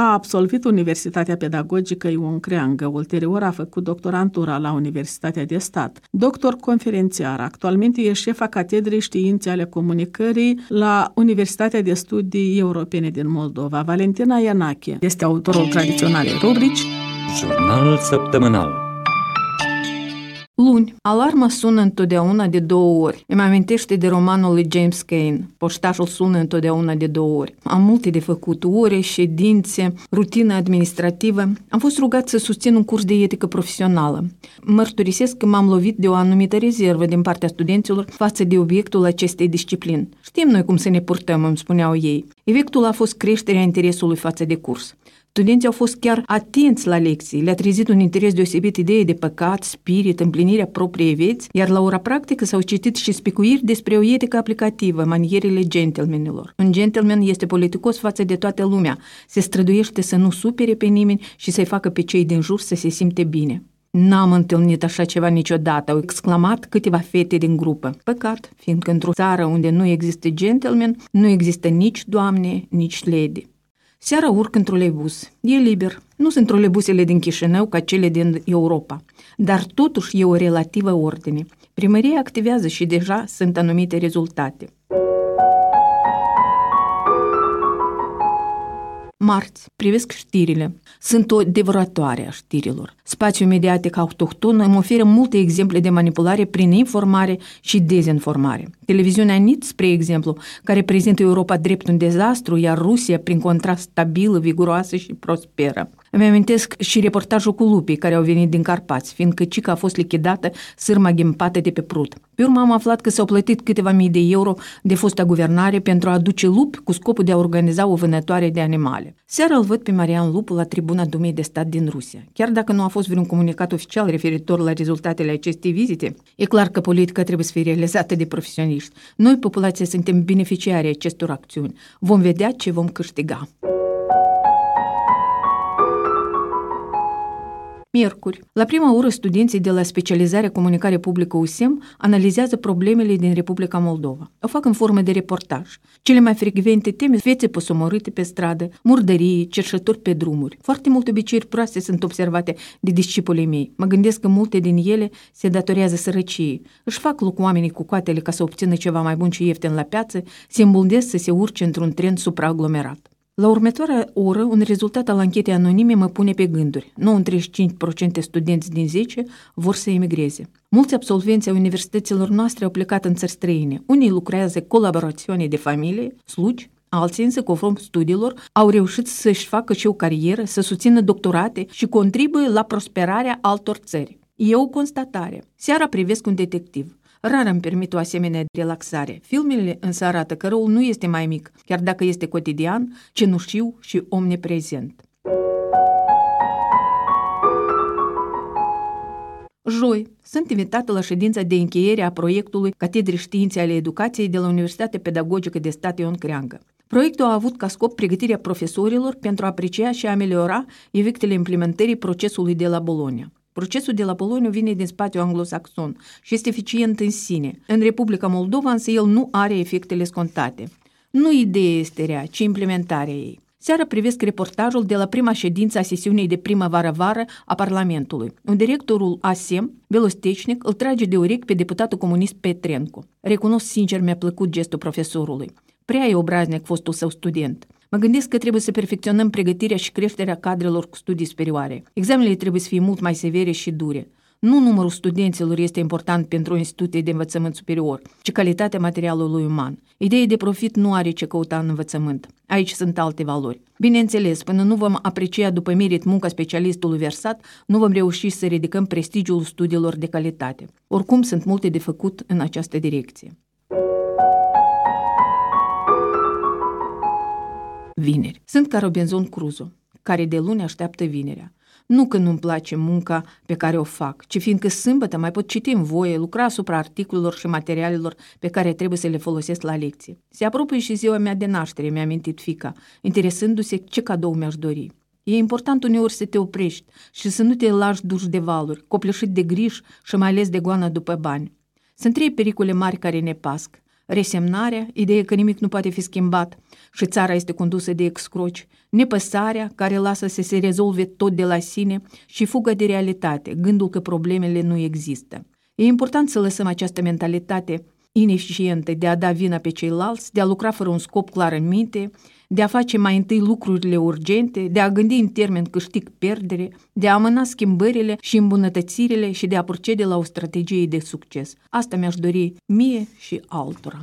A absolvit Universitatea Pedagogică Ion Creangă, ulterior a făcut doctorantura la Universitatea de Stat. Doctor conferențiar, actualmente e șefa Catedrei Științe ale Comunicării la Universitatea de Studii Europene din Moldova. Valentina Ianache este autorul tradiționalei rubrici Jurnal săptămânal. Luni, alarma sună întotdeauna de 2 ori. Îmi amintește de romanul lui James Cain. Poștașul sună întotdeauna de 2 ori. Am multe de făcut, ore, ședințe, rutină administrativă. Am fost rugat să susțin un curs de etică profesională. Mărturisesc că m-am lovit de o anumită rezervă din partea studenților față de obiectul acestei discipline. Știm noi cum să ne purtăm, îmi spuneau ei. Efectul a fost creșterea interesului față de curs. Studenții au fost chiar atenți la lecții, le-a trezit un interes deosebit ideea de păcat, spirit, împlinirea propriei vieți, iar la ora practică s-au citit și spicuiri despre o etică aplicativă, manierele gentlemanilor. Un gentleman este politicos față de toată lumea, se străduiește să nu supere pe nimeni și să-i facă pe cei din jur să se simte bine. N-am întâlnit așa ceva niciodată, au exclamat câteva fete din grupă. Păcat, fiindcă într-o țară unde nu există gentleman, nu există nici doamne, nici lady. Seara urc în troleibuz. E liber. Nu sunt troleibuzele din Chișinău ca cele din Europa, dar totuși e o relativă ordine. Primăria activează și deja sunt anumite rezultate. Marți, privesc știrile. Sunt o devoratoare a știrilor. Spațiul mediatic autohton îmi oferă multe exemple de manipulare prin informare și dezinformare. Televiziunea NIT, spre exemplu, care prezintă Europa drept un dezastru, iar Rusia prin contrast stabilă, viguroasă și prosperă. Îmi amintesc și reportajul cu lupii care au venit din Carpați, fiindcă cica a fost lichidată, sârma ghimpată de pe prut. Pe urmă am aflat că s-au plătit câteva mii de euro de fosta guvernare pentru a aduce lupi cu scopul de a organiza o vânătoare de animale. Seara îl văd pe Marian Lupu la tribuna Dumei de Stat din Rusia. Chiar dacă nu a fost vreun comunicat oficial referitor la rezultatele acestei vizite, e clar că politica trebuie să fie realizată de profesioniști. Noi, populația, suntem beneficiarii acestor acțiuni. Vom vedea ce vom câștiga. Miercuri. La prima oră, studenții de la specializarea comunicare publică USEM analizează problemele din Republica Moldova. O fac în formă de reportaj. Cele mai frecvente teme: fețe posomorâte pe stradă, murdării, cerșături pe drumuri. Foarte multe obiceiuri proaste sunt observate de discipolii mei. Mă gândesc că multe din ele se datorează sărăciei. Își fac loc oamenii cu coatele ca să obțină ceva mai bun și ieftin la piață, se îmbuldesc să se urce într-un tren supraaglomerat. La următoarea oră, un rezultat al anchetei anonime mă pune pe gânduri. 95% studenți din 10 vor să emigreze. Mulți absolvenți ai universităților noastre au plecat în țări străine. Unii lucrează colaborațiune de familie, slugi, alții însă, conform studiilor, au reușit să-și facă și o carieră, să susțină doctorate și contribuie la prosperarea altor țări. E o constatare. Seara privesc un detectiv. Rar îmi permit o asemenea relaxare. Filmele însă arată că răul nu este mai mic, chiar dacă este cotidian, cenușiu și omniprezent. Joi, sunt invitată la ședința de încheiere a proiectului Catedrei Științe ale Educației de la Universitatea Pedagogică de Stat Ion Creangă. Proiectul a avut ca scop pregătirea profesorilor pentru a aprecia și a ameliora efectele implementării procesului de la Bologna. Procesul de la Bologna vine din spațiul anglosaxon și este eficient în sine. În Republica Moldova însă el nu are efectele scontate. Nu ideea este rea, ci implementarea ei. Seara privesc reportajul de la prima ședință a sesiunii de primăvară-vară a Parlamentului, unde directorul ASEM, Belostecnic, îl trage de urechi pe deputatul comunist Petrenco. Recunosc sincer, mi-a plăcut gestul profesorului. Prea e obraznic fostul său student. Mă gândesc că trebuie să perfecționăm pregătirea și creșterea cadrelor cu studii superioare. Examenele trebuie să fie mult mai severe și dure. Nu numărul studenților este important pentru institute de învățământ superior, ci calitatea materialului uman. Ideea de profit nu are ce căuta în învățământ. Aici sunt alte valori. Bineînțeles, până nu vom aprecia după merit munca specialistului versat, nu vom reuși să ridicăm prestigiul studiilor de calitate. Oricum, sunt multe de făcut în această direcție. Vineri. Sunt ca Robinson Crusoe, care de luni așteaptă vinerea. Nu că nu-mi place munca pe care o fac, ci fiindcă sâmbătă mai pot citi în voie, lucra asupra articolelor și materialelor pe care trebuie să le folosesc la lecție. Se apropie și ziua mea de naștere, mi-a amintit fiica, interesându-se ce cadou mi-aș dori. E important uneori să te oprești și să nu te lași duși de valuri, copleșit de griji și mai ales de goană după bani. Sunt 3 pericole mari care ne pasc: resemnarea, ideea că nimic nu poate fi schimbat și țara este condusă de excroci, nepăsarea care lasă să se rezolve tot de la sine și fuga de realitate, gândul că problemele nu există. E important să lăsăm această mentalitate ineficientă de a da vina pe ceilalți, de a lucra fără un scop clar în minte, de a face mai întâi lucrurile urgente, de a gândi în termen câștig-pierdere, de a amâna schimbările și îmbunătățirile și de a procede la o strategie de succes. Asta mi-aș dori mie și altora.